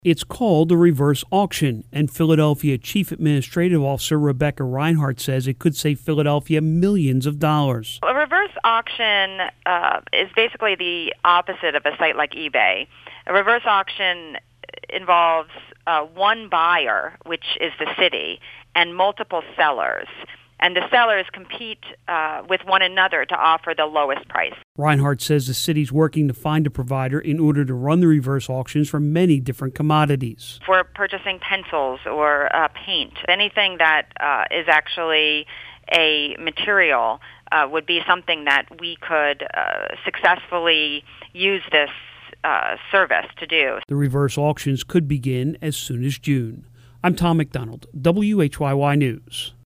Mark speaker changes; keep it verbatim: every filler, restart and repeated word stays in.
Speaker 1: It's called a reverse auction, and Philadelphia Chief Administrative Officer Rebecca Reinhardt says it could save Philadelphia millions of dollars.
Speaker 2: A reverse auction uh, is basically the opposite of a site like eBay. A reverse auction involves uh, one buyer, which is the city, and multiple sellers. And the sellers compete uh, with one another to offer the lowest price.
Speaker 1: Reinhardt says the city's working to find a provider in order to run the reverse auctions for many different commodities.
Speaker 2: For purchasing pencils or uh, paint, anything that uh, is actually a material uh, would be something that we could uh, successfully use this uh, service to do.
Speaker 1: The reverse auctions could begin as soon as June. I'm Tom McDonald, W H Y Y News.